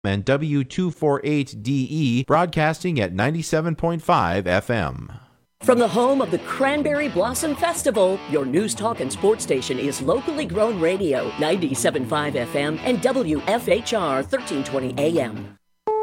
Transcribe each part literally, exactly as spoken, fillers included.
and W two forty-eight D E, broadcasting at ninety-seven point five F M. From the home of the Cranberry Blossom Festival, your news, talk, and sports station is locally grown radio, ninety-seven point five F M and W F H R thirteen twenty A M.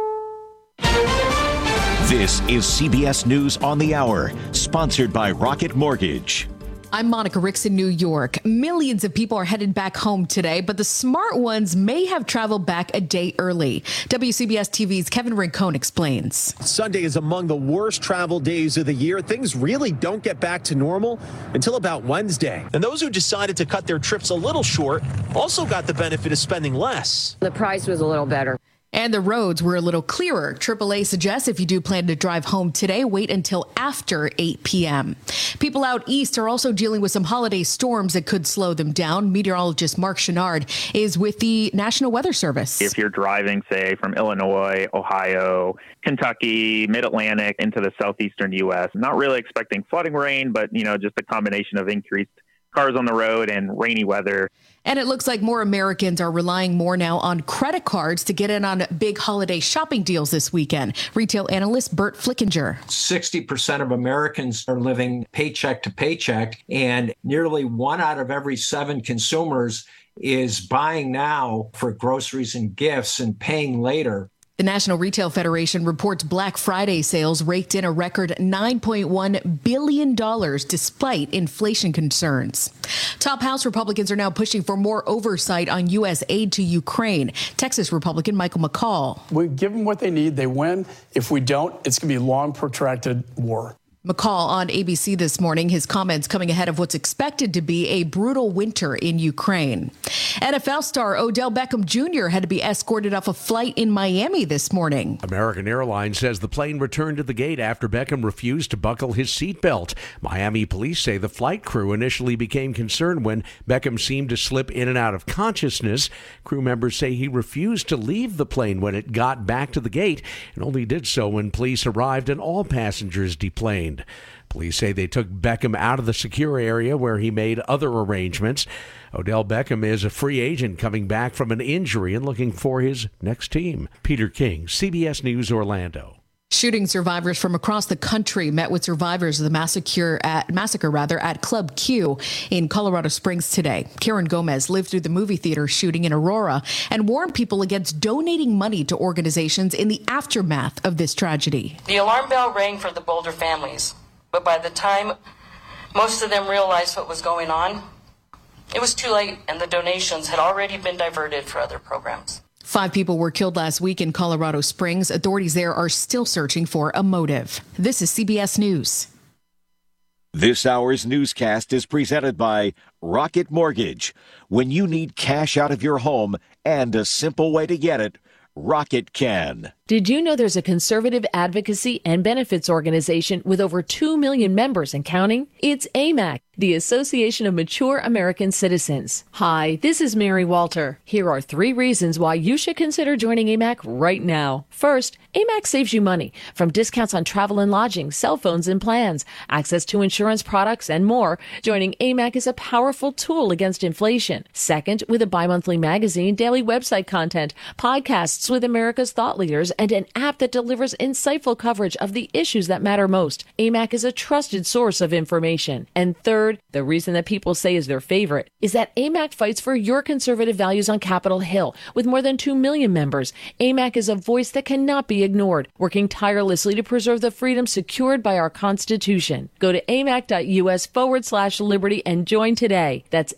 This is C B S News on the Hour, sponsored by Rocket Mortgage. I'm Monica Ricks in New York. Millions of people are headed back home today, but the smart ones may have traveled back a day early. W C B S T V's Kevin Rincon explains. Sunday is among the worst travel days of the year. Things really don't get back to normal until about Wednesday. And those who decided to cut their trips a little short also got the benefit of spending less. The price was a little better. And the roads were a little clearer. triple A suggests if you do plan to drive home today, wait until after eight p.m. People out east are also dealing with some holiday storms that could slow them down. Meteorologist Mark Chenard is with the National Weather Service. If you're driving, say, from Illinois, Ohio, Kentucky, Mid-Atlantic into the southeastern U S, not really expecting flooding rain, but, you know, just a combination of increased cars on the road and rainy weather. And it looks like more Americans are relying more now on credit cards to get in on big holiday shopping deals this weekend. Retail analyst Bert Flickinger. sixty percent of Americans are living paycheck to paycheck, and nearly one out of every seven consumers is buying now for groceries and gifts and paying later. The National Retail Federation reports Black Friday sales raked in a record nine point one billion dollars despite inflation concerns. Top House Republicans are now pushing for more oversight on U S aid to Ukraine. Texas Republican Michael McCall. We give them what they need. They win. If we don't, it's going to be a long, protracted war. McCall on A B C this morning, his comments coming ahead of what's expected to be a brutal winter in Ukraine. N F L star Odell Beckham Junior had to be escorted off a flight in Miami this morning. American Airlines says the plane returned to the gate after Beckham refused to buckle his seatbelt. Miami police say the flight crew initially became concerned when Beckham seemed to slip in and out of consciousness. Crew members say he refused to leave the plane when it got back to the gate and only did so when police arrived and all passengers deplaned. Police say they took Beckham out of the secure area where he made other arrangements. Odell Beckham is a free agent coming back from an injury and looking for his next team. Peter King, C B S News, Orlando. Shooting survivors from across the country met with survivors of the massacre at massacre rather at Club Q in Colorado Springs today. Karen Gomez lived through the movie theater shooting in Aurora and warned people against donating money to organizations in the aftermath of this tragedy. The alarm bell rang for the Boulder families, but by the time most of them realized what was going on, it was too late and the donations had already been diverted for other programs. Five people were killed last week in Colorado Springs. Authorities there are still searching for a motive. This is C B S News. This hour's newscast is presented by Rocket Mortgage. When you need cash out of your home and a simple way to get it, Rocket can. Did you know there's a conservative advocacy and benefits organization with over two million members and counting? It's A M A C, the Association of Mature American Citizens. Hi, this is Mary Walter. Here are three reasons why you should consider joining A M A C right now. First, A M A C saves you money, from discounts on travel and lodging, cell phones and plans, access to insurance products, and more. Joining A M A C is a powerful tool against inflation. Second, with a bi-monthly magazine, daily website content, podcasts with America's thought leaders, and an app that delivers insightful coverage of the issues that matter most. A M A C is a trusted source of information. And third, the reason that people say is their favorite is that A M A C fights for your conservative values on Capitol Hill. With more than two million members, A M A C is a voice that cannot be ignored, working tirelessly to preserve the freedoms secured by our Constitution. Go to amac.us forward slash liberty and join today. That's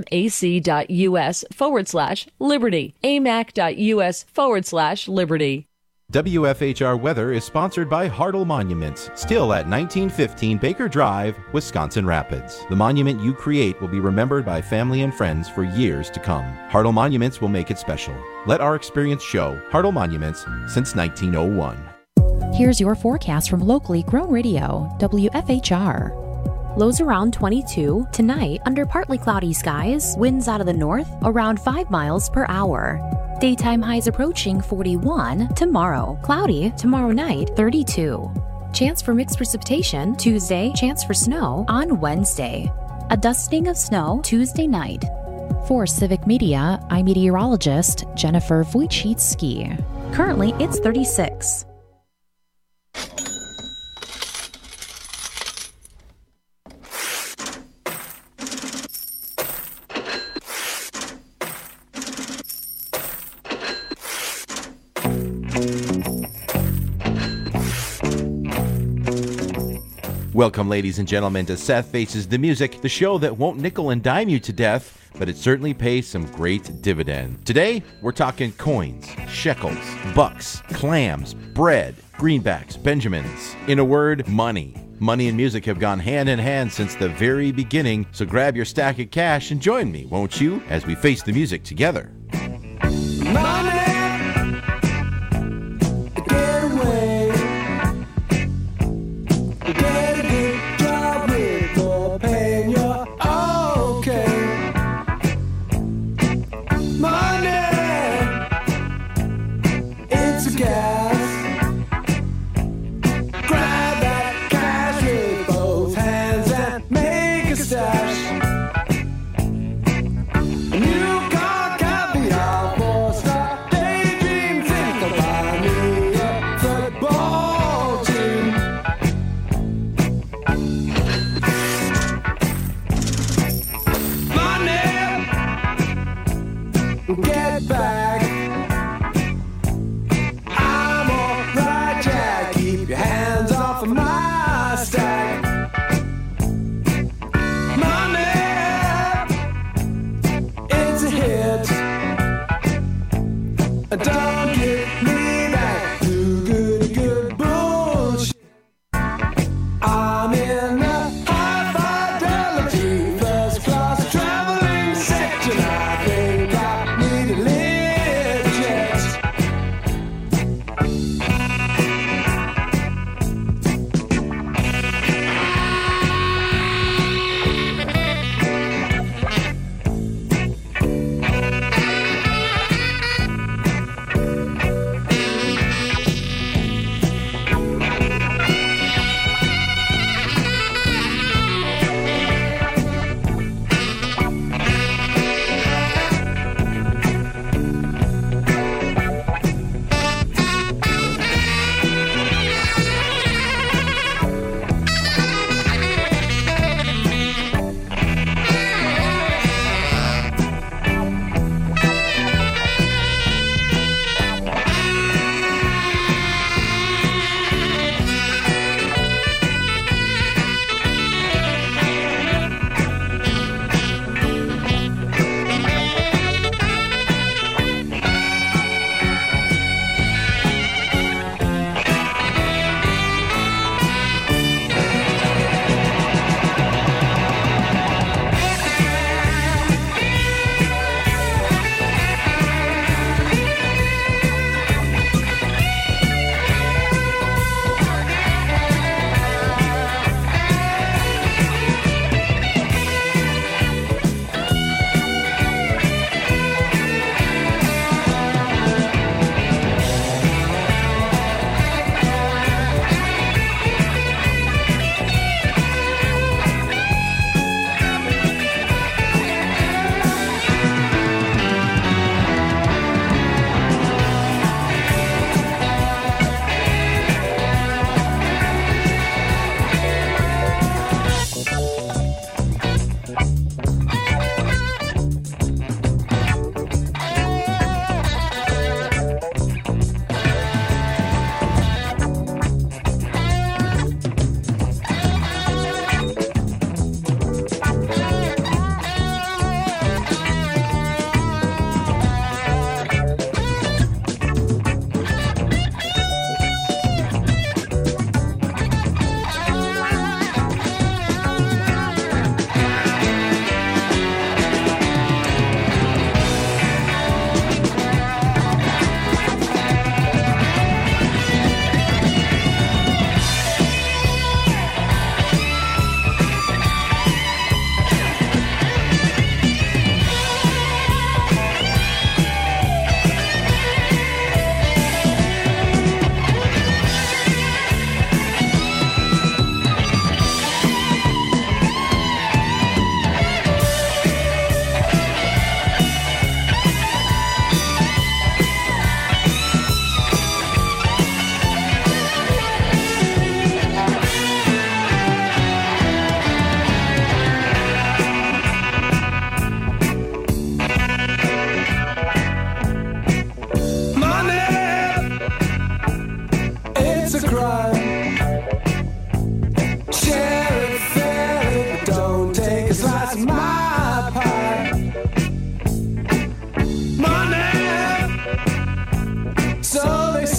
amac.us forward slash liberty. amac.us forward slash liberty. W F H R Weather is sponsored by Hartle Monuments, still at nineteen fifteen Baker Drive, Wisconsin Rapids. The monument you create will be remembered by family and friends for years to come. Hartle Monuments will make it special. Let our experience show. Hartle Monuments since nineteen oh one. Here's your forecast from locally grown radio, W F H R. Lows around twenty-two. Tonight, under partly cloudy skies, winds out of the north around five miles per hour. Daytime highs approaching forty-one. Tomorrow, cloudy. Tomorrow night, thirty-two. Chance for mixed precipitation Tuesday. Chance for snow on Wednesday. A dusting of snow Tuesday night. For Civic Media, I'm meteorologist Jennifer Wojcicki. Currently, it's thirty-six. Welcome, ladies and gentlemen, to Seth Faces the Music, the show that won't nickel and dime you to death, but it certainly pays some great dividend. Today, we're talking coins, shekels, bucks, clams, bread, greenbacks, Benjamins. In a word, money. Money and music have gone hand in hand since the very beginning, so grab your stack of cash and join me, won't you, as we face the music together. Money! Get back. I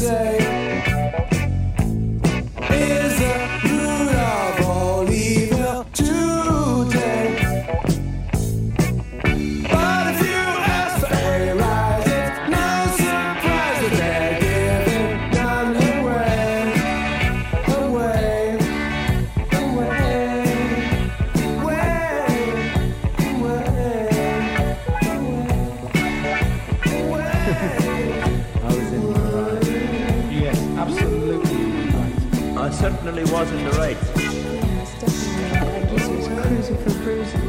say is the root of all evil today. But if you ask for a rise, it's no surprise that they're giving none away, away, away, I certainly was in the right. Yes, definitely. I guess it was cruising for cruising.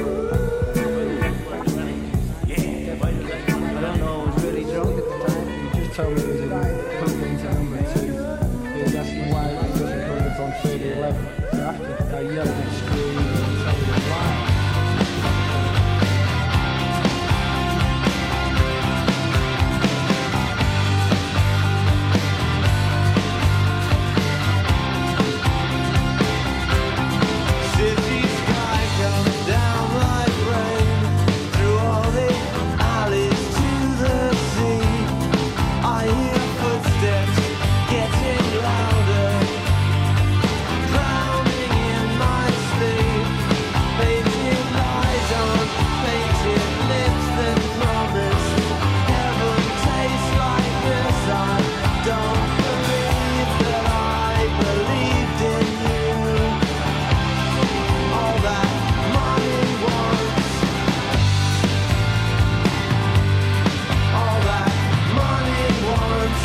Yeah, I don't know, I was really drunk at the time. You just told me it was a company to number two. He was asking why it wasn't coming up on thirty eleven. So after I yelled and screamed and told him why. City sky comes down like rain through all the alleys to the sea. I hear footsteps getting louder, drowning in my sleep. Painted lies on painted lips that promise heaven tastes like this. I don't believe that I believed in you. All that money wants, all that money wants,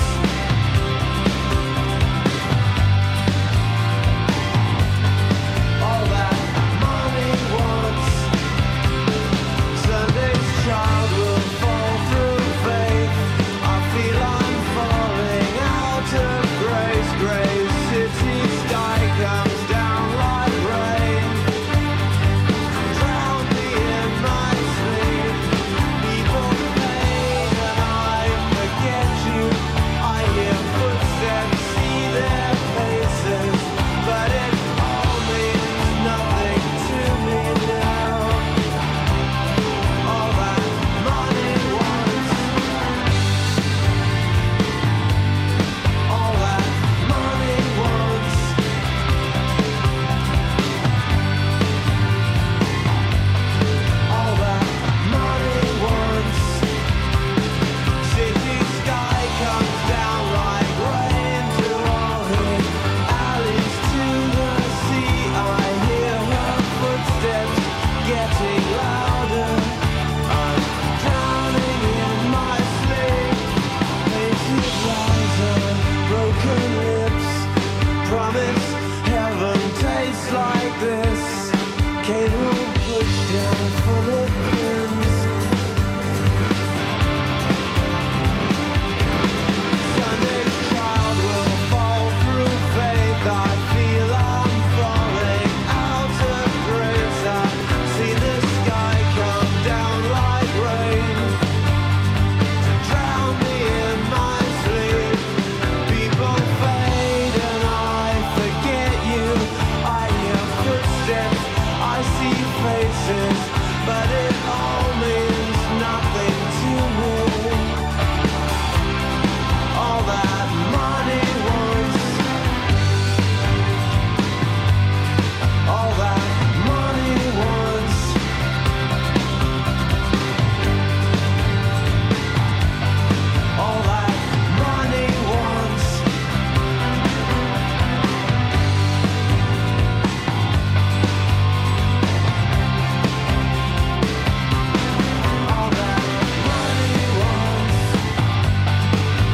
all that money wants. Sunday's child will fall through faith. I feel I'm falling out of grace. Gray city sky comes down like rain. Drown me in my sleep. People pain and I forget you. I hear footsteps, see their faces, but it all means nothing to me now. All that money wants, all that money wants. All that money wants. City sky comes down like rain to all the alleys to the sea. I hear her footsteps getting louder. I'm drowning in my sleep. Painted lies on broken lips. Promise heaven tastes like this. Cable pushed down full of pins. Sunday's child will fall through faith. I feel I'm falling out of grace. I see the sky come down like rain to drown me in my sleep. People fade and I forget you. I hear footsteps, I see faces, but it all means nothing to me. All that money wants, all that money wants, all that money wants. All that money wants.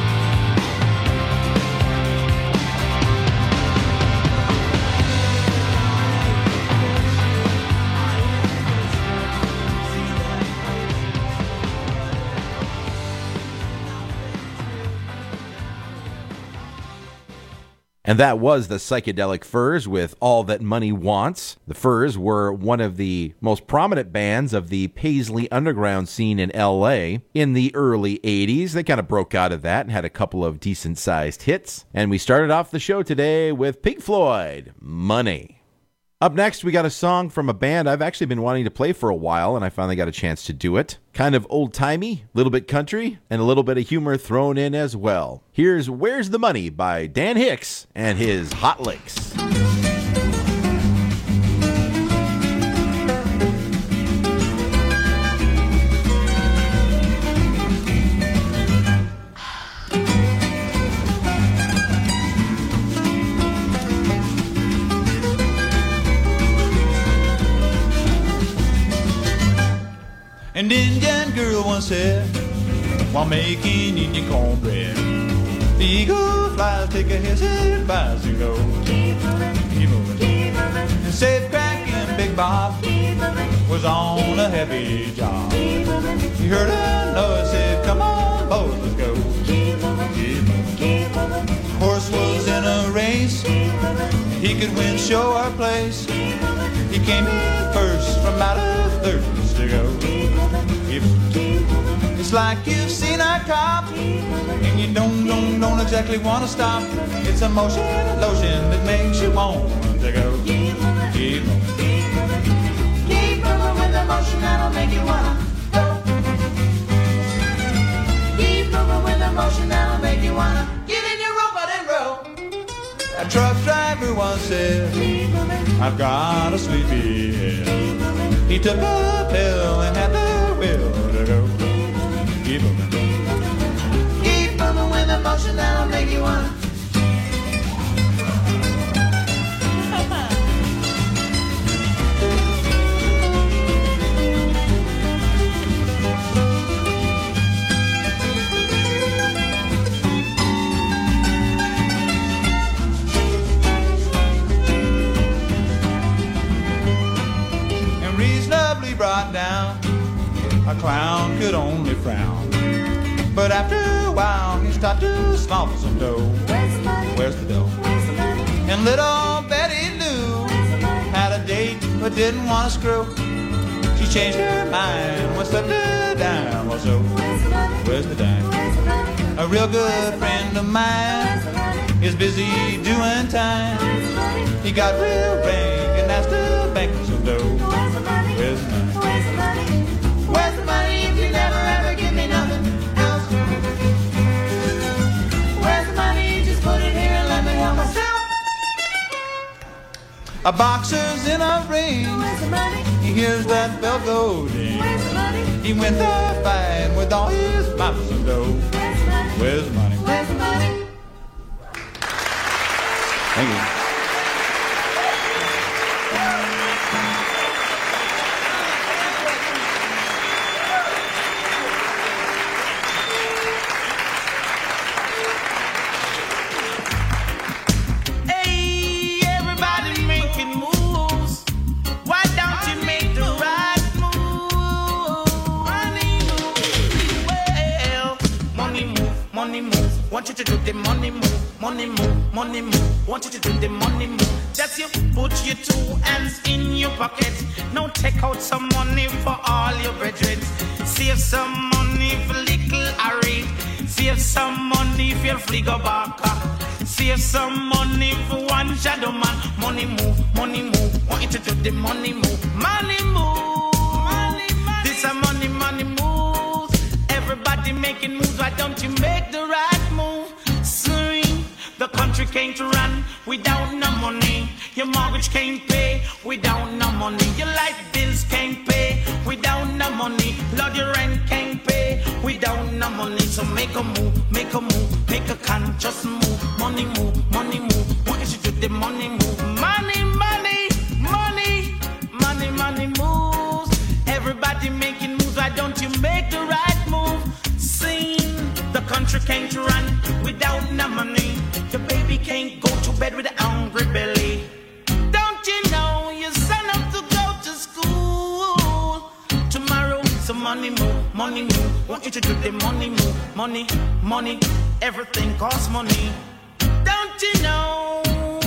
And that was the Psychedelic Furs with All That Money Wants. The Furs were one of the most prominent bands of the Paisley underground scene in L A in the early eighties. They kind of broke out of that and had a couple of decent-sized hits. And we started off the show today with Pink Floyd, Money. Up next, we got a song from a band I've actually been wanting to play for a while, and I finally got a chance to do it. Kind of old-timey, a little bit country, and a little bit of humor thrown in as well. Here's Where's the Money by Dan Hicks and his Hot Licks. An Indian girl once said, while making Indian cornbread, the eagle flies, take a hissing bicycle. Keep moving, keep moving, keep moving. And safe cracking Big Bob was on a heavy job. Keep moving. He heard a noise, said, come on, boys, let's go. Keep moving, keep moving, keep moving. Horse was in a race, he could win show or place. He came in first from out of thirds to go. It's like you've seen a cop and you don't, don't, don't exactly want to stop. It's a motion, lotion that makes you want to go. Keep moving, keep moving, keep moving with the motion that'll make you wanna go. Keep moving with the motion that'll make you wanna get in your robot and roll. A truck driver once said, I've got a sleepy head. He took a pill and had the will to go. Keep moving. Keep moving with the motion that'll make you wanna. And reasonably brought down, a clown could only frown. But after a while, he started to smuggle some dough. Where's the money? Where's the dough? Where's the money? And little Betty Lou had a date but didn't want to screw. She changed her mind when slipped her dime or so. Where's the money? Where's the dime? Where's the money? A real good friend of mine is busy doing time. He got real rank and asked the bank for some dough. Where's the money? Where's the money? Where's the money? Where's the money if you never ever give me nothing else? Where's the money? Just put it here and let me help myself. A boxer's in a ring. Where's the money? He hears that bell go ding. Where's the money? He went there fighting with all his pops and dough. Where's the money? Where's the money? Where's the money? Thank you. Want you to do the money move, money move, money move. Want you to do the money move. Just you put your two hands in your pocket. Now take out some money for all your brethren. Save some money for little Harry. Save some money for your fligo baka. Save some money for one shadow man. Money move, money move. Want you to do the money move, money move. Money, money. This a money, money moves. Everybody making moves. Why don't you make the right? The country can't run without no money. Your mortgage can't pay without no money. Your life bills can't pay without no money. Lord, your rent can't pay without no money. So make a move, make a move, make a conscious move. Money move, money move. Want you to do the money move. Money, money, money, money, money moves. Everybody making moves. Why don't you make the right move? Sing. The country can't run without no money. Your baby can't go to bed with a hungry belly. Don't you know your son have to go to school tomorrow? So money move, money move. Want you to do the money move. Money, money, everything costs money. Don't you know?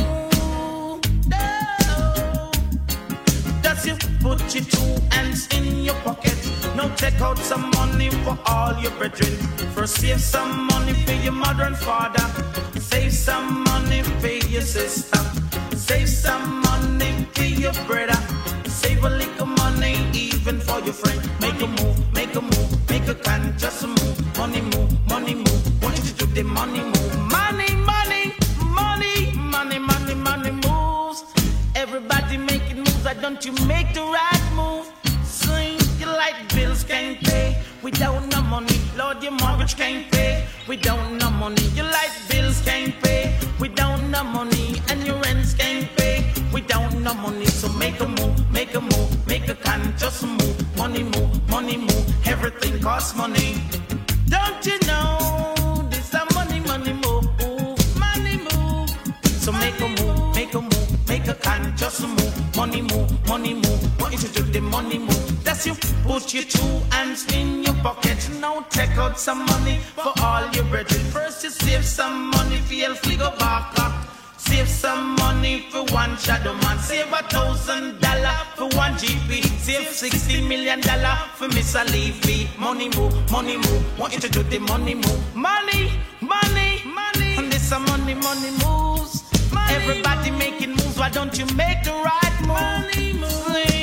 No. Does you put your two hands in your pocket? Now take out some money for all your brethren. First save some money for your mother and father. Save some money for your sister. Save some money for your your brother. Save a little money even for your friend. Make a move, make a move, make a can, just a move. Money move, money move. Want you to do the money move. Money, money, money, money, money, money moves. Everybody making moves, why don't you make the right move? Sing your light bills can't pay without no money. Lord, your mortgage can't pay without no money. Your light bills can't pay without no money. And your rents can't pay without no money. So make a move, make a move, make a can, just move. Money move, money move, everything costs money. Don't you know this a money, money move, money move. So make a move, make a move, make a can, just move. Money move, money move, want you to do the money move. That's you, put your two hands in your pocket. Now take out some money for all your brethren. First you save some money for your fligo back up. Save some money for one shadow man. Save a thousand dollar for one G P. Save sixty million dollar for Miss Leafy. Money move, money move. Want you to do the money move. Money, money, money. And this a money, money moves. Money Everybody move. Making moves. Why don't you make the right move? Money move.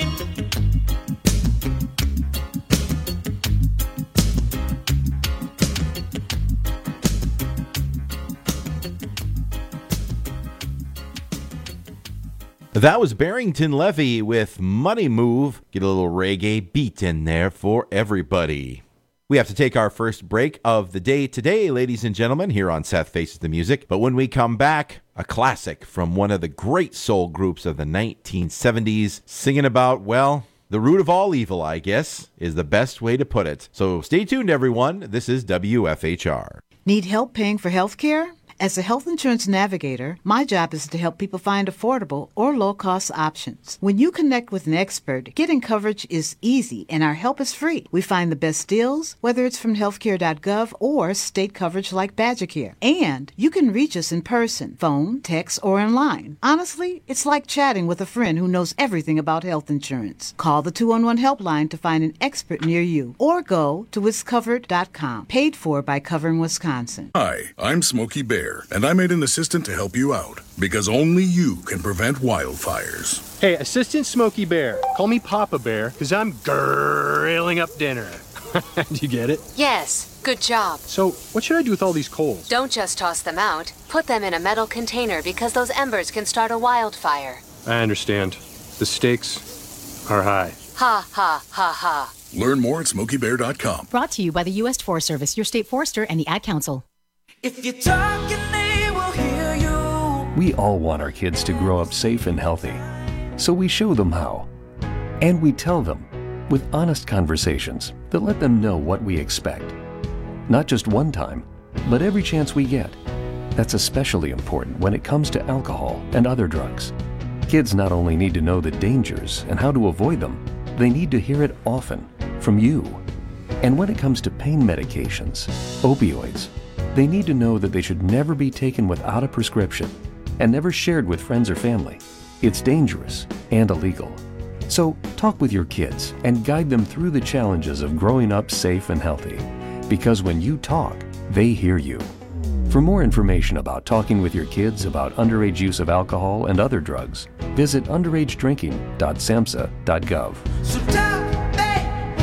That was Barrington Levy with Money Move. Get a little reggae beat in there for everybody. We have to take our first break of the day today, ladies and gentlemen, here on Seth Faces the Music. But when we come back, a classic from one of the great soul groups of the nineteen seventies, singing about, well, the root of all evil, I guess, is the best way to put it. So stay tuned, everyone. This is W F H R. Need help paying for health care? As a health insurance navigator, my job is to help people find affordable or low-cost options. When you connect with an expert, getting coverage is easy and our help is free. We find the best deals, whether it's from healthcare dot gov or state coverage like BadgerCare. And you can reach us in person, phone, text, or online. Honestly, it's like chatting with a friend who knows everything about health insurance. Call the two one one helpline to find an expert near you or go to wiscovered dot com. Paid for by Covering Wisconsin. Hi, I'm Smokey Bear, and I made an assistant to help you out, because only you can prevent wildfires. Hey, Assistant Smokey Bear. Call me Papa Bear, because I'm grilling up dinner. Do you get it? Yes, good job. So, what should I do with all these coals? Don't just toss them out. Put them in a metal container because those embers can start a wildfire. I understand. The stakes are high. Ha, ha, ha, ha. Learn more at smokey bear dot com. Brought to you by the U S Forest Service, your state forester, and the Ad Council. If you're talking, they will hear you. We all want our kids to grow up safe and healthy, so we show them how. And we tell them with honest conversations that let them know what we expect. Not just one time, but every chance we get. That's especially important when it comes to alcohol and other drugs. Kids not only need to know the dangers and how to avoid them, they need to hear it often from you. And when it comes to pain medications, opioids, they need to know that they should never be taken without a prescription and never shared with friends or family. It's dangerous and illegal. So talk with your kids and guide them through the challenges of growing up safe and healthy. Because when you talk, they hear you. For more information about talking with your kids about underage use of alcohol and other drugs, visit underage drinking dot samhsa dot gov. So talk, they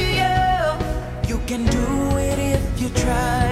hear you. You can do it if you try.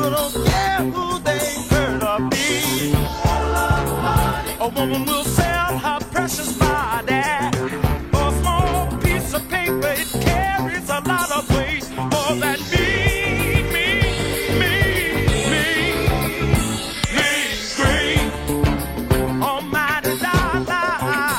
people don't care who they hurt or be. A woman will sell her precious body for a small piece of paper. It carries a lot of weight. For that me, me, me, me, me, great almighty dollar.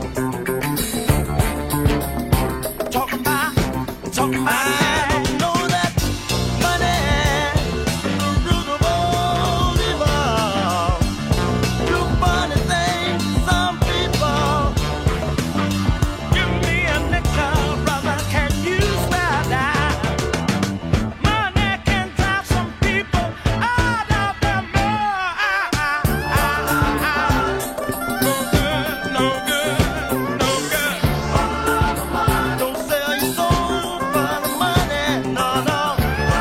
Talking about, talking about. I don't know that money, the root of all evil. You funny thing, some people. Give me a nickel, brother, can you spare that? Money can drive some people out of their mind. No good, no good, no good. Don't sell your soul for the money, no, no.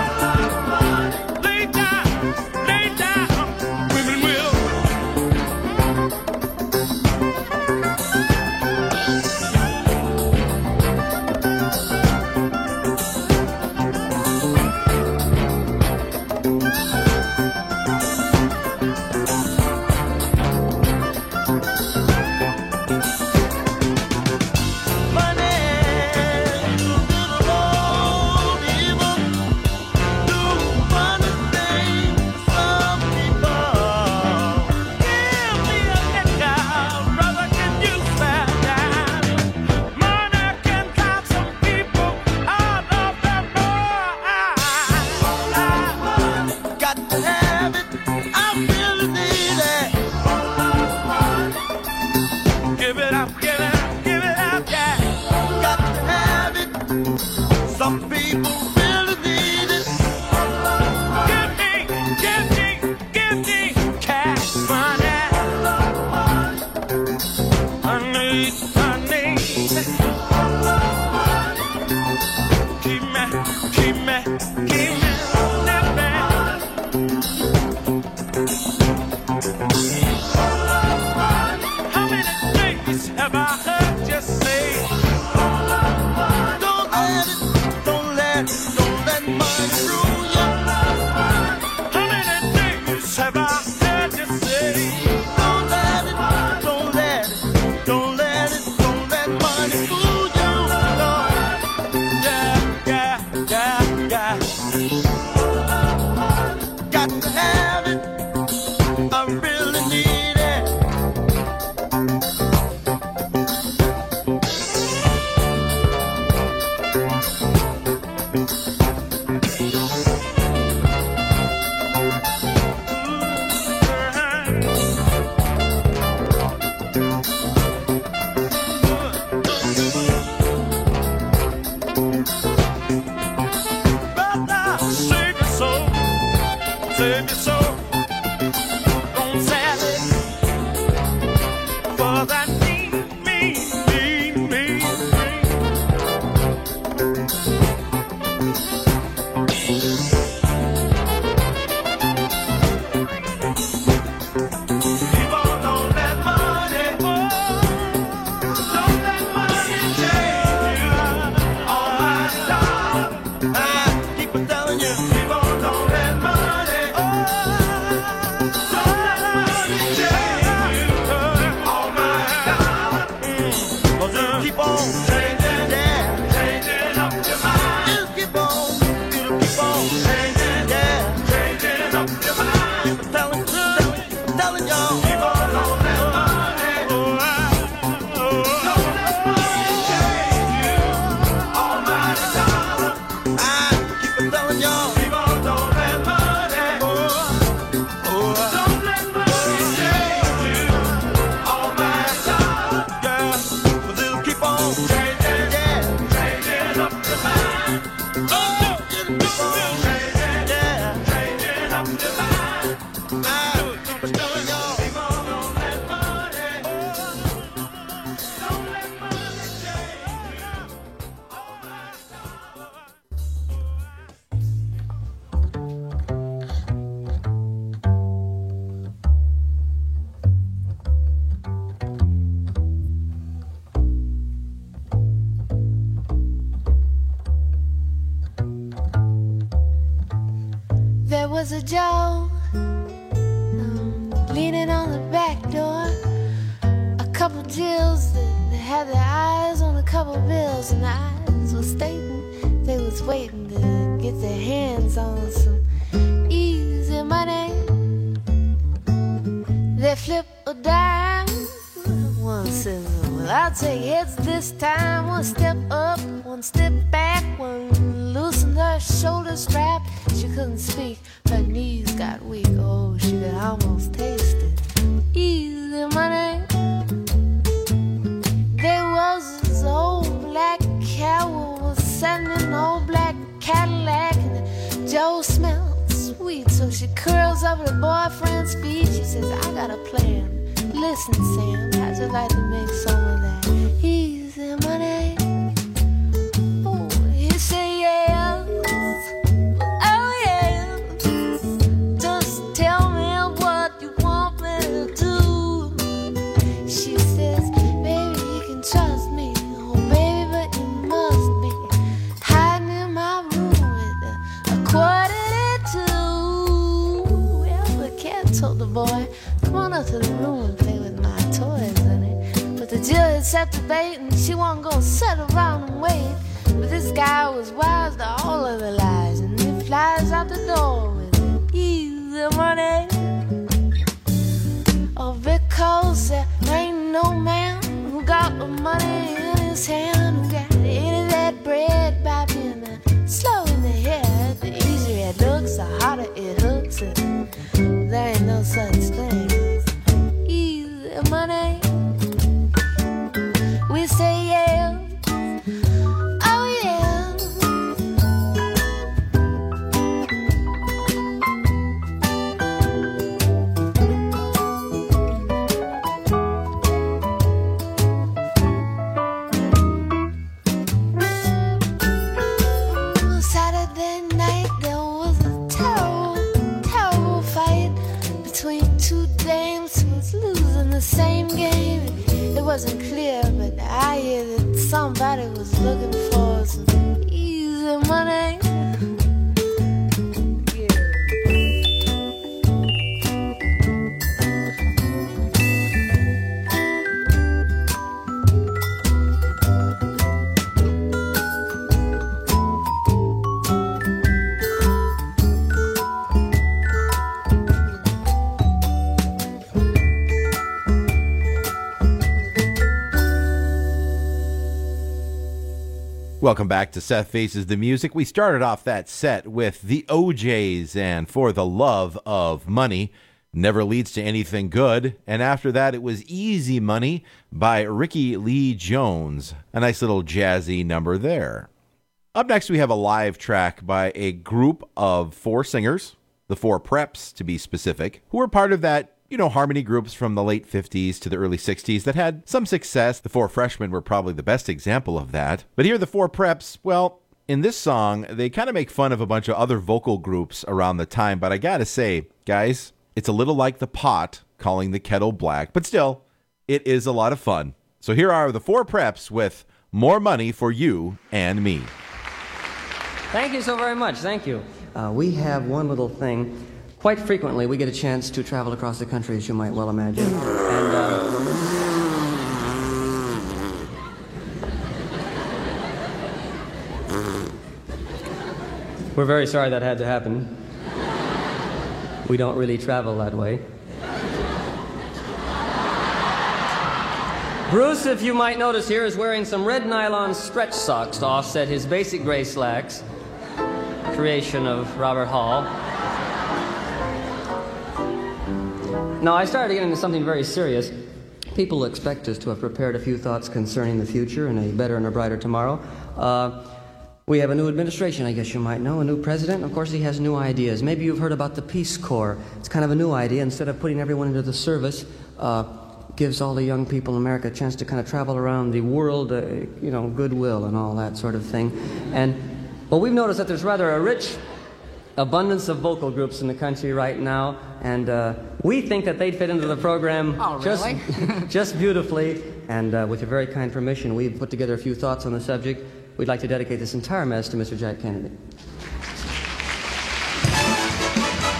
Lay down, lay down, women will. Got to have it, I really need it. Give it up, give it up, give it up, yeah. Got to have it. Some people really need it. Give me, give me, give me cash money. I need, I need. Keep me, keep me, keep me living. How many days have I heard you say? Don't let it, don't let, don't let money rule you. How many days have I heard you say? Don't let it, don't let it, don't let it, don't let money fool you. No. Yeah, yeah, yeah, yeah. Got to have it. I really need it. Brother, save your soul, save your soul. Don't sell it for that mean, mean, mean, mean, mean. People don't let money, don't let money change you. All my time, I keep on telling you, people don't let money, don't let money change you. All my time, but just keep on changing, yeah, changing up your mind. Just keep on, you keep on changing, yeah, changing up your mind. I'm telling, telling, telling y'all, people don't let money, don't let money change you. All my time, I keep on telling y'all, people don't let money, don't let money change you. All my time, yeah, but they'll keep on changing, yeah, changing up your mind. Oh, it'll keep on changing. was a Joe um, leaning on the back door. A couple Jills that, that had their eyes on a couple bills, and the eyes were stating they was waiting to get their hands on some easy money. They flip a dime. One says, well, I'll take heads this time. One step up, one step back. One loosened her shoulder strap. She couldn't speak, her knees got weak. Oh, she could almost taste it. Easy money. There was this old black cow was sitting in an old black Cadillac, and Joe smelled sweet, so she curls up her boyfriend's feet. She says, I got a plan. Listen, Sam, how'd you like to make some of that easy money? Oh, he say yes, oh yes. Just tell me what you want me to do. She says, baby, you can trust me. Oh, baby, but you must be hiding in my room with a quarter to two. Well, the cat told the boy, come on up to the room and play with my toys, honey. But the Jill had set the bait and she wasn't gonna sit around and wait. But this guy was wise to all of the lies, and he flies out the door with easy money. Oh, because there ain't no man who got the money in his hand, who got any of that bread by being uh, slow in the head. The easier it looks, the harder it hooks, and there ain't no such thing. Money, we say yeah, oh yeah. Saturday night there was a terrible, terrible fight between two dames who was losing the same game. It wasn't clear, but I hear that somebody was looking for some easy money. Welcome back to Seth Faces the Music. We started off that set with the O Js and For the Love of Money. Never Leads to Anything Good. And after that, it was Easy Money by Ricky Lee Jones. A nice little jazzy number there. Up next, we have a live track by a group of four singers, the Four Preps to be specific, who were part of that, you know, harmony groups from the late fifties to the early sixties that had some success. The Four Freshmen were probably the best example of that. But here, the Four Preps, well, in this song, they kind of make fun of a bunch of other vocal groups around the time. But I gotta say, guys, it's a little like the pot calling the kettle black. But still, it is a lot of fun. So here are the Four Preps with More Money for You and Me. Thank you so very much. Thank you. Uh, we have one little thing. Quite frequently, we get a chance to travel across the country, as you might well imagine. And, uh, we're very sorry that had to happen. We don't really travel that way. Bruce, if you might notice here, is wearing some red nylon stretch socks to offset his basic gray slacks. Creation of Robert Hall. Now, I started to get into something very serious. People expect us to have prepared a few thoughts concerning the future and a better and a brighter tomorrow. Uh, we have a new administration, I guess you might know, a new president. Of course, he has new ideas. Maybe you've heard about the Peace Corps. It's kind of a new idea. Instead of putting everyone into the service, uh, gives all the young people in America a chance to kind of travel around the world, uh, you know, goodwill and all that sort of thing. And, well, we've noticed that there's rather a rich abundance of vocal groups in the country right now, and uh, we think that they'd fit into the program oh, really? just, just beautifully. And uh, with your very kind permission, we've put together a few thoughts on the subject. We'd like to dedicate this entire mess to Mister Jack Kennedy.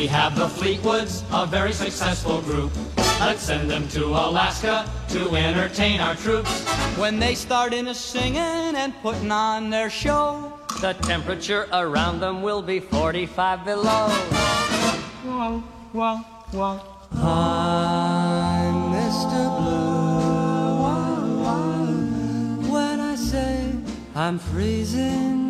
we have the Fleetwoods, a very successful group. Let's send them to Alaska to entertain our troops. When they start in a singing and putting on their show, the temperature around them will be forty-five below. Whoa, whoa, whoa. I'm Mister Blue. When I say I'm freezing,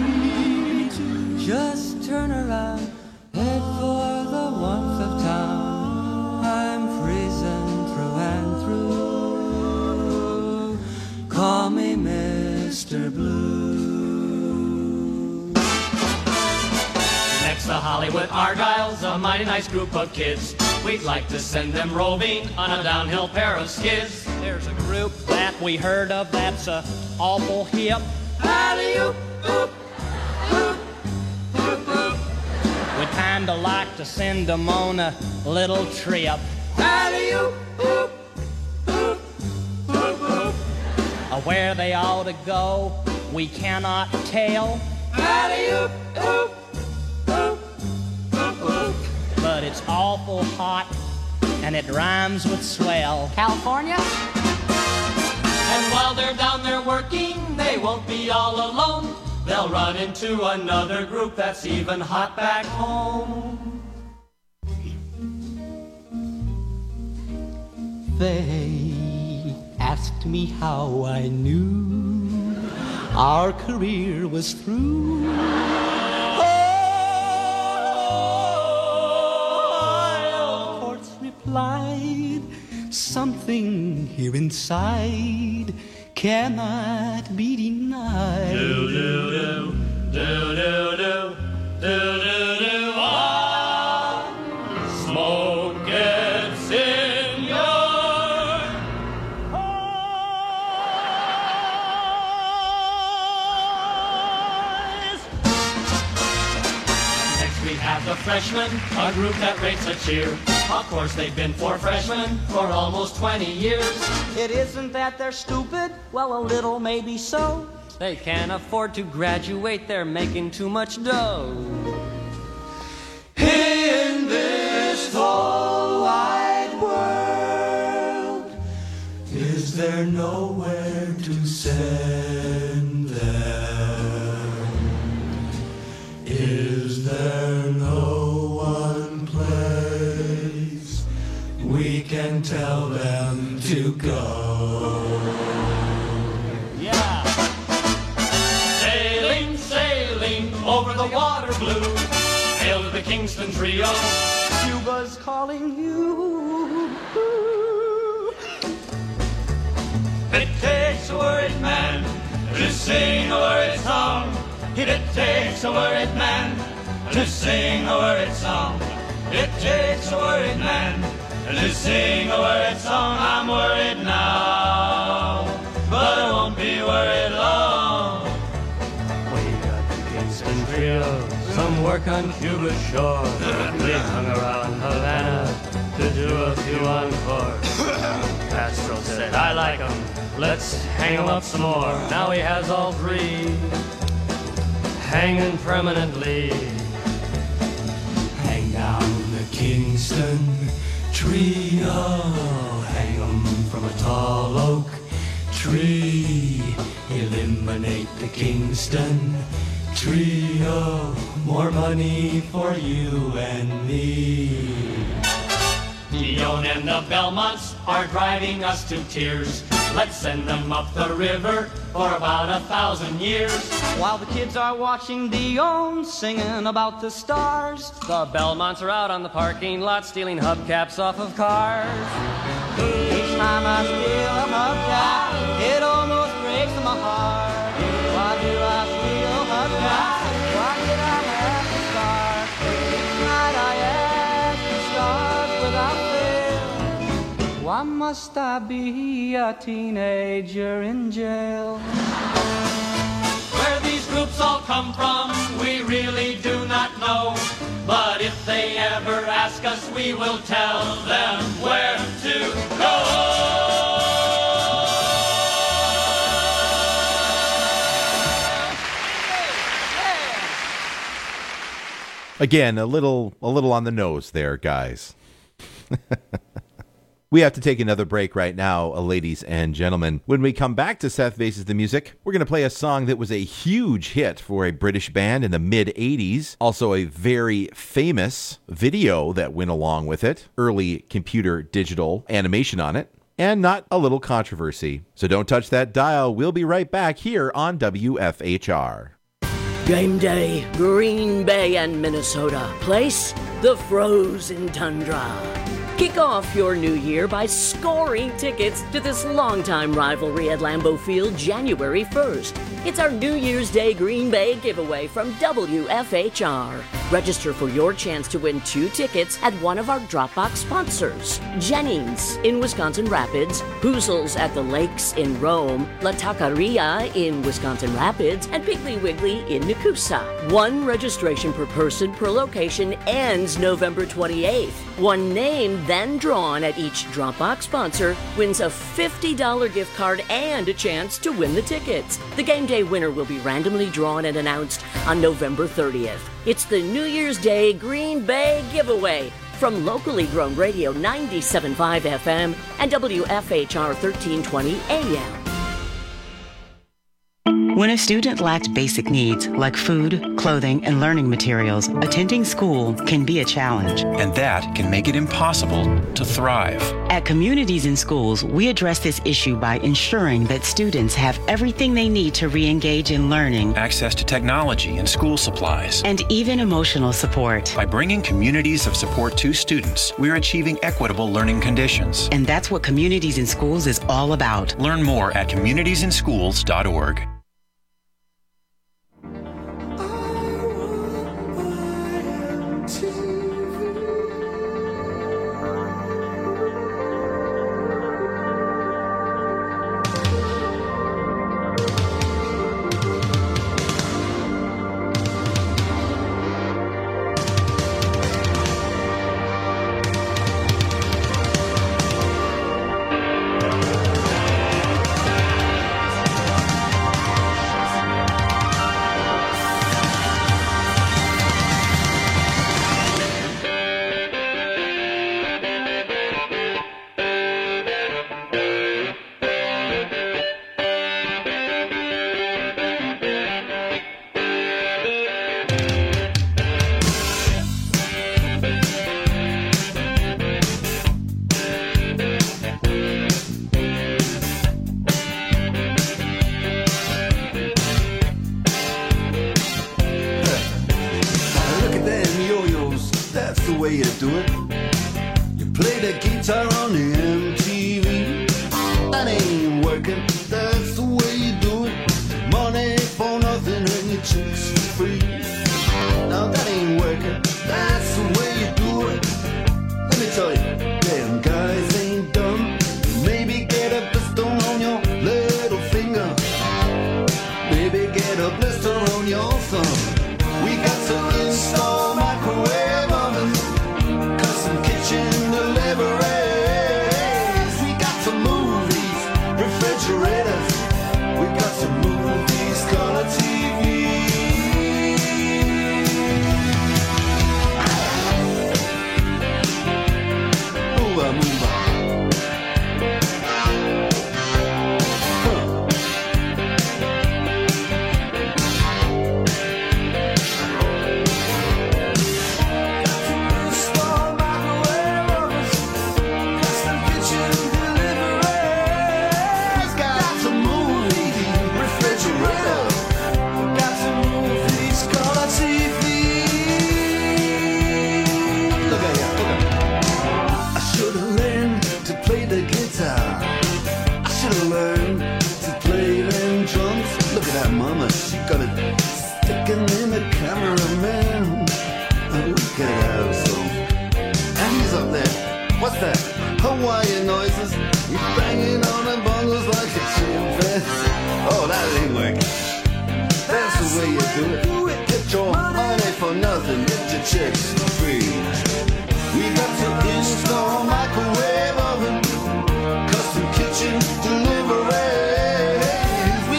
just turn around, head for the warmth of town. I'm freezing through and through. Call me Mister Blue. Next, the Hollywood Argyles, a mighty nice group of kids. We'd like to send them roving on a downhill pair of skids. There's a group that we heard of that's uh, awful hip. Alley-oop, oop. We'd kinda like to send them on a little trip. Alley-oop, oop, oop, oop, oop. Uh, where they ought to go, we cannot tell. Alley-oop, oop, oop, oop, oop. But it's awful hot, and it rhymes with swell. California? And while they're down there working, they won't be all alone. They'll run into another group that's even hot back home. They asked me how I knew our career was through. Oh, I of course replied, something here inside cannot be denied. Do, do, do, do, do, do, do, do, do. Ah, smoke gets in your eyes. Next we have the freshmen, a group that rates a cheer. Of course they've been four freshmen for almost twenty years. It isn't that they're stupid, well a little maybe so. They can't afford to graduate, they're making too much dough. In this whole wide world, is there nowhere to send them? Is there no one place we can tell them to go? Yeah. Sailing, sailing over the water blue, hail to the Kingston Trio. Cuba's calling you. It takes a worried man to sing a worried song. It takes a worried man to sing a worried song. It takes a worried man to sing a worried song. I'm worried now, but I won't be worried long. We got the Kingston Trio, some work on Cuba's shore. We hung around Havana to do a few encores. Castro said, I like 'em, let's hang 'em up some more. Now he has all three hanging permanently. Hang down the Kingston Trio, hang 'em from a tall oak tree. Eliminate the Kingston Trio, more money for you and me. Dion and the Belmonts are driving us to tears. Let's send them up the river for about a thousand years. While the kids are watching Dion singing about the stars, The Belmonts are out on the parking lot stealing hubcaps off of cars. each time I steal a hubcap, it almost breaks my heart. Why do I steal hubcaps? Why did I have to start? Each night I ask the stars without fail, why must I be a teenager in jail? Where these groups all come from, we really do not know. But if they ever ask us, we will tell them where to go. Again, a little a little on the nose there, guys. We have to take another break right now, uh, ladies and gentlemen. When we come back to Seth Faces the Music, we're going to play a song that was a huge hit for a British band in the mid eighties. Also a very famous video that went along with it. Early computer digital animation on it. And not a little controversy. So don't touch that dial. We'll be right back here on W F H R. Game day, Green Bay and Minnesota. Place, the frozen tundra. Kick off your new year by scoring tickets to this longtime rivalry at Lambeau Field January first. It's our New Year's Day Green Bay giveaway from W F H R. Register for your chance to win two tickets at one of our Dropbox sponsors. Jennings in Wisconsin Rapids, Hoozles at the Lakes in Rome, La Taqueria in Wisconsin Rapids, and Piggly Wiggly in Nakusa. One registration per person per location ends November twenty-eighth. One name then drawn at each Dropbox sponsor wins a fifty dollars gift card and a chance to win the tickets. The game day winner will be randomly drawn and announced on November thirtieth. It's the New Year's Day Green Bay giveaway from locally grown radio ninety-seven point five F M and W F H R thirteen twenty A M. When a student lacks basic needs like food, clothing, and learning materials, attending school can be a challenge. And that can make it impossible to thrive. At Communities in Schools, we address this issue by ensuring that students have everything they need to re-engage in learning, access to technology and school supplies, and even emotional support. By bringing communities of support to students, we're achieving equitable learning conditions. And that's what Communities in Schools is all about. Learn more at communities in schools dot org.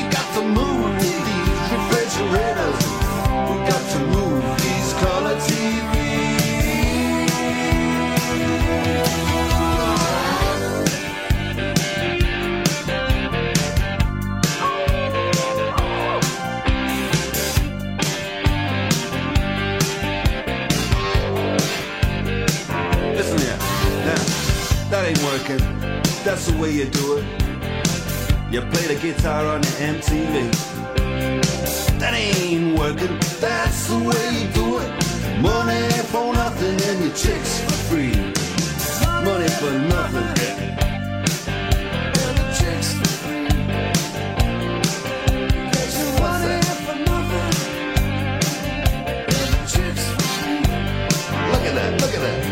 Refrigerators, we got to move these color T working, that's the way you do it. You play the guitar on the M T V. That ain't working, that's the way you do it. Money for nothing and your chicks for free. Money for nothing. Look at that.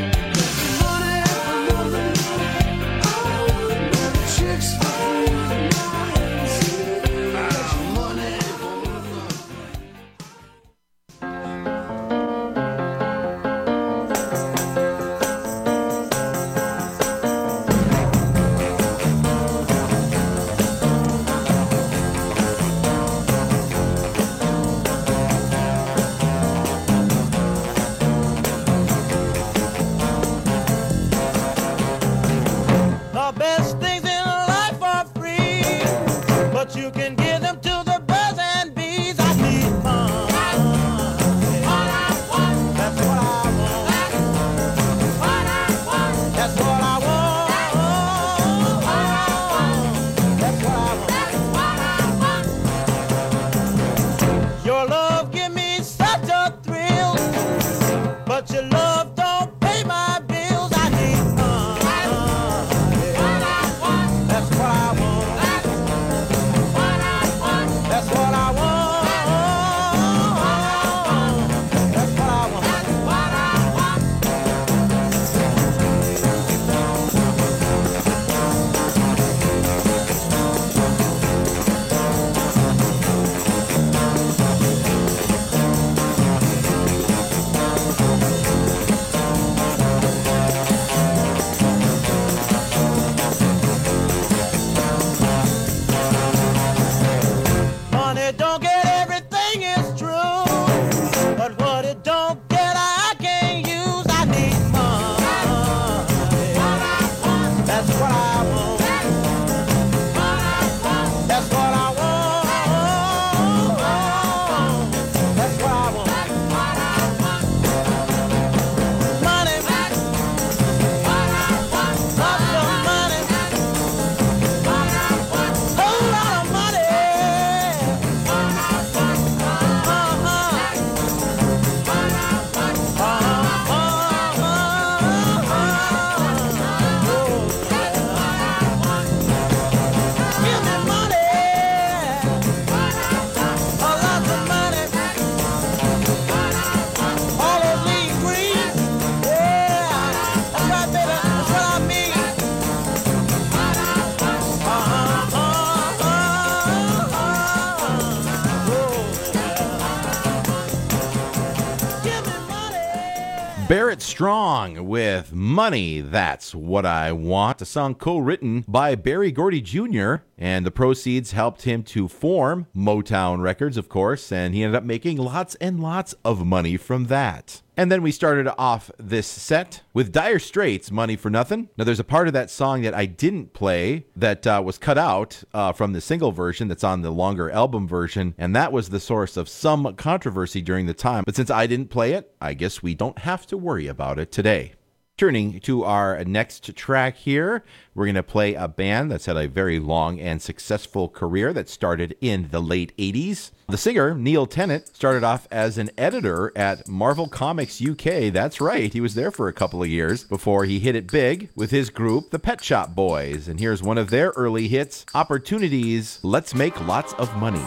Barrett Strong with Money, That's What I Want, a song co-written by Berry Gordy Junior, and the proceeds helped him to form Motown Records, of course, and he ended up making lots and lots of money from that. And then we started off this set with Dire Straits' Money for Nothing. Now, there's a part of that song that I didn't play that uh, was cut out uh, from the single version that's on the longer album version, and that was the source of some controversy during the time. But since I didn't play it, I guess we don't have to worry about it today. Turning to our next track here, we're going to play a band that's had a very long and successful career that started in the late eighties. The singer, Neil Tennant, started off as an editor at Marvel Comics U K. That's right, he was there for a couple of years before he hit it big with his group, the Pet Shop Boys. And here's one of their early hits, Opportunities, Let's Make Lots of Money.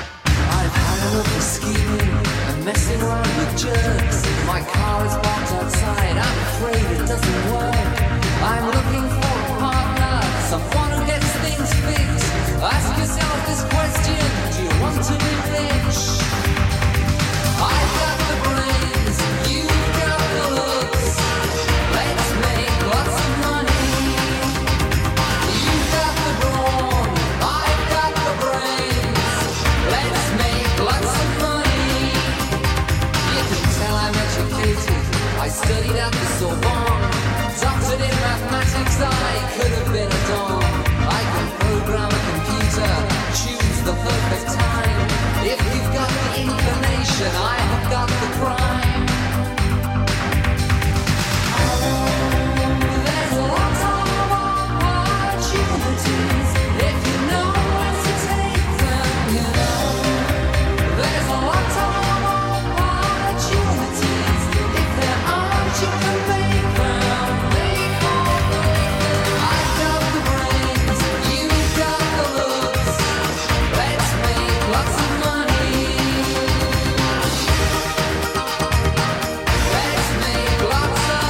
Messing around with jerks. My car is parked outside. outside, I'm afraid it doesn't work. I'm looking for a partner, someone who gets things fixed. Ask yourself this question, do you want to be rich? I've got the brains, you've got the looks. Let's make lots of money. You've got the brawn, I've got the brains. Let's make lots of money. You can tell I'm educated, I studied at the Sorbonne. Doctored in mathematics, I could have been a don. I can program a computer, choose the perfect time. If you've got the inclination, I have got the crime. There's a lot of opportunities if you know where to take them, you know. There's a lot of opportunities. If there aren't, you can make them. I've got the brains, you've got the looks. Let's make lots of money. Let's make lots of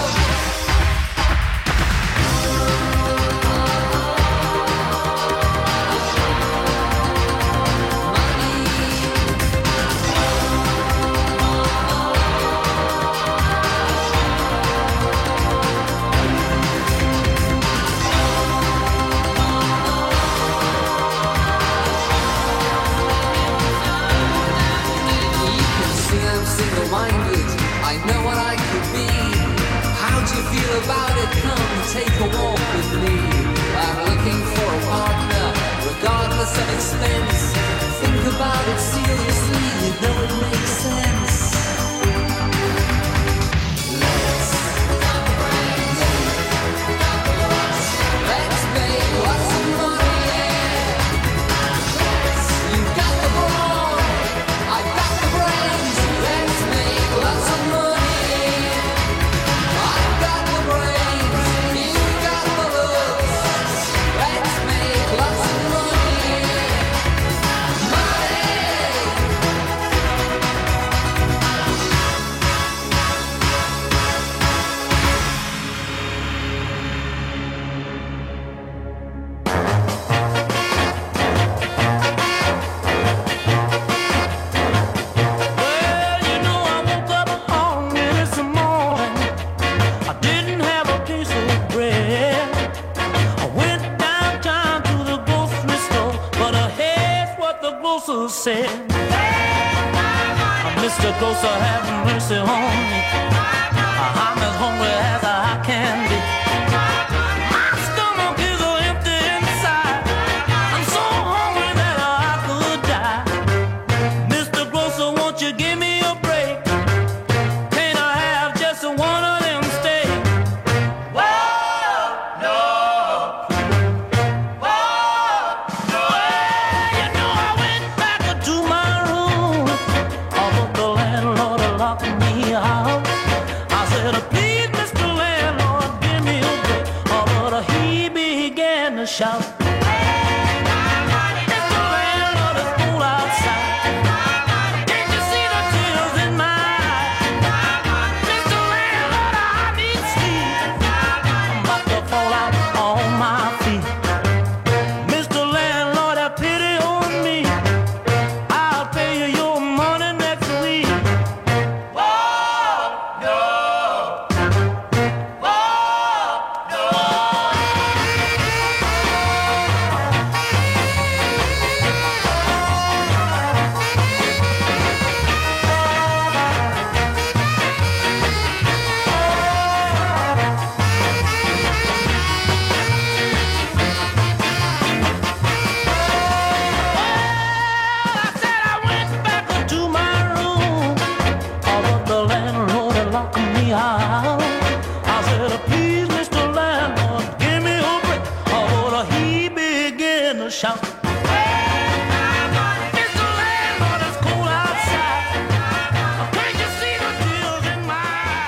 single-minded, I know what I could be. How do you feel about it? Come take a walk with me. I'm looking for a partner, regardless of expense. Think about it seriously, you know it makes sense. Let's Let's make lots of money, yeah. You've got the brawn, I've got the brains. Let's make lots of money. I've got the brains, you've got the looks. Let's make lots of money. Money. Well, you know I woke up hungry this morning. I didn't have a piece of bread. I went downtown to the grocery store, but I heard what the grocer said. Mister Grocer, have mercy on me. I'm as hungry as I can be. My stomach is empty inside. I'm so hungry that I could die. Mister Grocer, won't you give me a break? Can't I have just one of them steaks? Whoa, no. Whoa, no. Well, you know I went back to my room. Oh, but the landlord locked me out. I said, please, Mister Landlord, give me a break. Oh, but he began to shout. Mister Landlord, it's cold outside. Can't you see the tears in my eyes? Mister Landlord, I need sleep. I'm about to fall out on my feet. Mister Landlord, have pity on me. I'll pay you your money next week. Whoa, no. Whoa, no. I said I went back into my room. Oh, but the landlord had locked me out. I said, please, Mister Landlord, give me a break. Oh, but he began to shout. Mister Landlord, it's cold outside. Can't you see the tears in my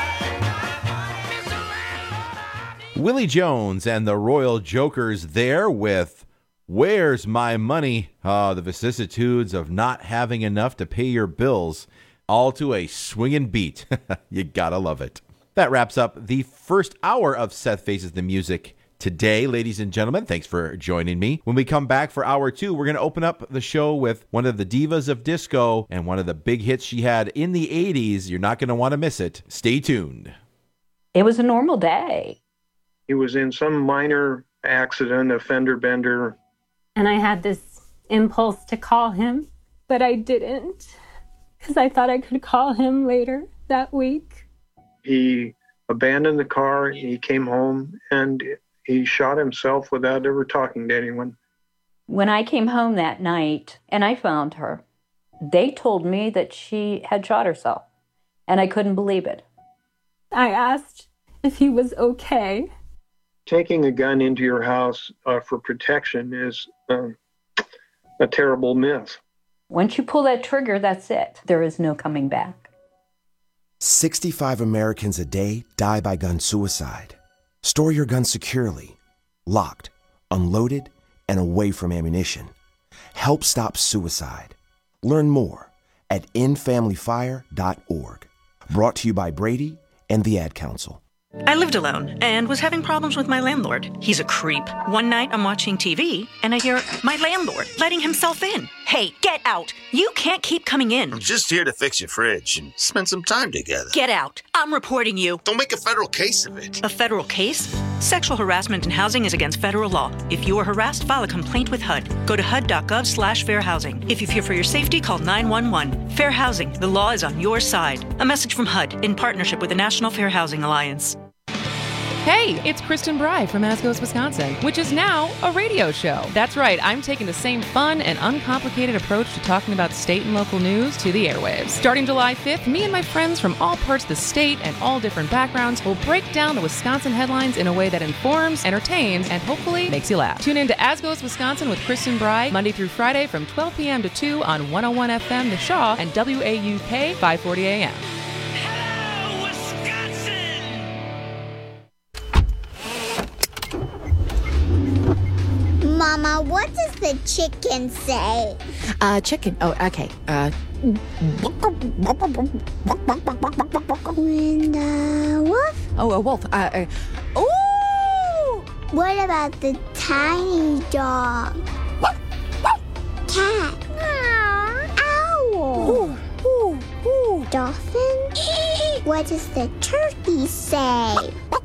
eyes? Willie Jones and the Royal Jokers there with Where's My Money? Ah, the vicissitudes of not having enough to pay your bills, all to a swinging beat. You gotta love it. That wraps up the first hour of Seth Faces the Music today, ladies and gentlemen. Thanks for joining me. When we come back for hour two, we're going to open up the show with one of the divas of disco and one of the big hits she had in the eighties. You're not going to want to miss it. Stay tuned. It was a normal day. He was in some minor accident, a fender bender. And I had this impulse to call him, but I didn't because I thought I could call him later that week. He abandoned the car, he came home, and he shot himself without ever talking to anyone. When I came home that night and I found her, they told me that she had shot herself, and I couldn't believe it. I asked if he was okay. Taking a gun into your house uh, for protection is uh, a terrible myth. Once you pull that trigger, that's it. There is no coming back. sixty-five Americans a day die by gun suicide. Store your gun securely, locked, unloaded, and away from ammunition. Help stop suicide. Learn more at end family fire dot org. Brought to you by Brady and the Ad Council. I lived alone and was having problems with my landlord. He's a creep. One night I'm watching T V and I hear my landlord letting himself in. Hey, get out. You can't keep coming in. I'm just here to fix your fridge and spend some time together. Get out. I'm reporting you. Don't make a federal case of it. A federal case? Sexual harassment in housing is against federal law. If you are harassed, file a complaint with H U D. Go to H U D dot gov slash fair housing. If you fear for your safety, call nine one one. Fair Housing. The law is on your side. A message from H U D in partnership with the National Fair Housing Alliance. Hey, it's Kristen Bry from As Goes Wisconsin, which is now a radio show. That's right, I'm taking the same fun and uncomplicated approach to talking about state and local news to the airwaves. Starting July fifth, me and my friends from all parts of the state and all different backgrounds will break down the Wisconsin headlines in a way that informs, entertains, and hopefully makes you laugh. Tune in to As Goes Wisconsin with Kristen Bry, Monday through Friday from twelve p.m. to two on one oh one F M The Shaw and W A U K five forty A M. Mama, what does the chicken say? Uh, chicken. Oh, okay. Uh. And uh, wolf? Oh, a wolf. Uh. uh ooh! What about the tiny dog? Cat? Owl? Ooh, ooh, ooh. Dolphin? What does the turkey say?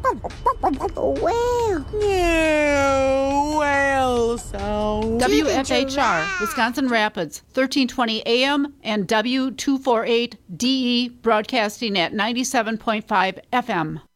Whale. Yeah, whale sound. W F H R, Wisconsin Rapids, thirteen twenty A M and W two forty-eight D E, broadcasting at ninety-seven point five F M.